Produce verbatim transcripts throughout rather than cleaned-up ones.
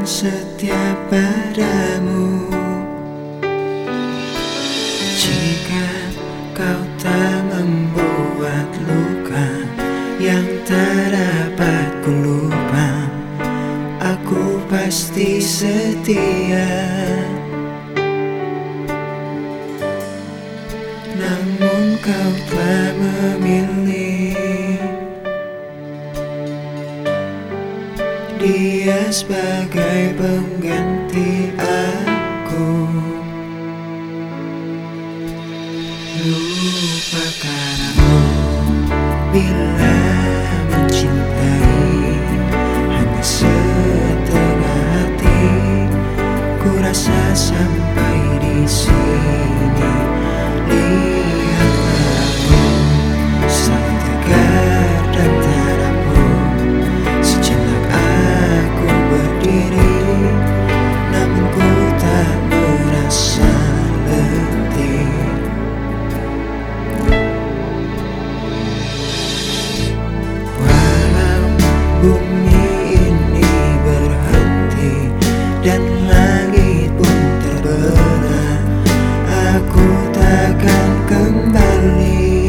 setia padamu. Jika kau tak membuat luka yang tak dapat ku lupa, aku pasti setia. Namun kau telah memilih dia sebagai pengganti aku. Lupakan aku bila mencintai hanya setengah hati. Ku rasa sampai di sini. Lihatlah aku selalu tegar dan tak rapuh. Sejenak aku berdiri, namun ku tak merasa letih. Walau bumi ini berhenti dan langit pun terbelah, aku takkan kembali.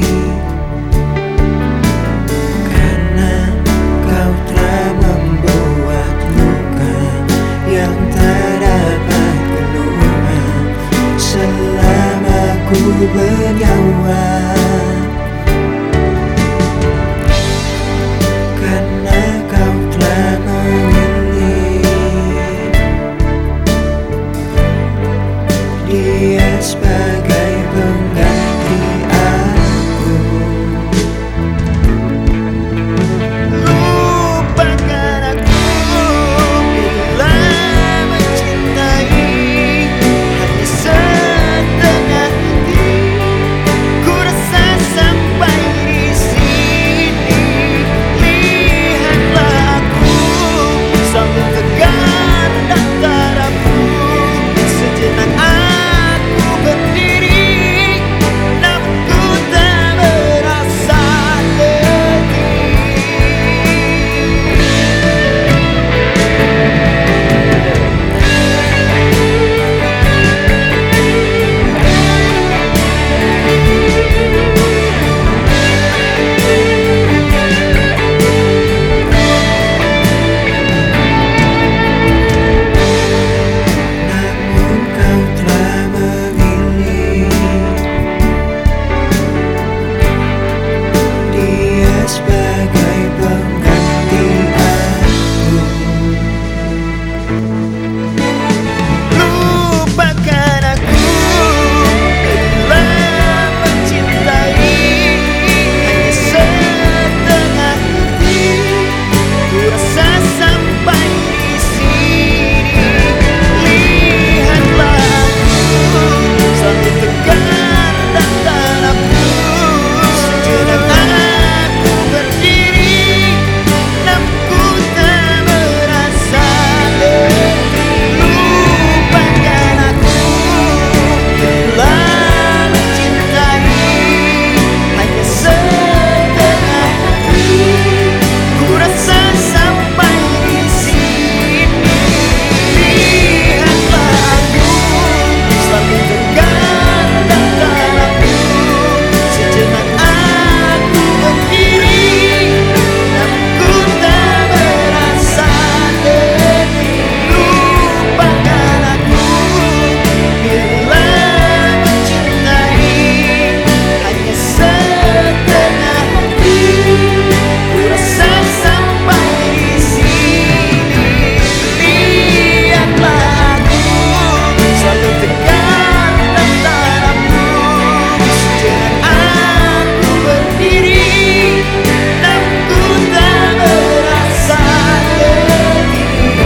Karena kau telah membuat luka yang tak dapat ku lupa selama ku bernyawa. Karena kau telah memilih dia sebagai pengganti aku. Lupakan aku bila mencintai hanya setengah hati. Ku rasa sampai di sini. Lihatlah aku selalu tegar dan tak rapuh. Sejenak aku berdiri, namun ku tak merasa letih. Namun kau telah memilih dia sebagai pengganti aku. Lupakan aku bila mencintai hanya setengah hati. Ku rasa sampai di sini. Lihatlah aku selalu tegar dan tak rapuh. Sejenak aku berdiri, namun ku tak merasa letih. Lupakan aku bila mencintai hanya setengah hati. Ku rasa sampai di sini. Lihatlah aku selalu tegar dan tak rapuh. Sejenak aku berdiri, namun ku tak merasa letih. Lupakan aku bila mencintai hanya setengah hati. Ku rasa sampai di sini. Lihatlah aku selalu tegar dan tak rapuh. Sejenak aku berdiri, namun ku tak merasa letih.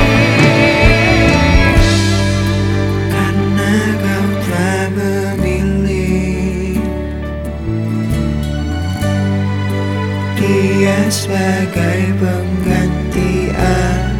Karena kau telah memilih dia sebagai pengganti aku.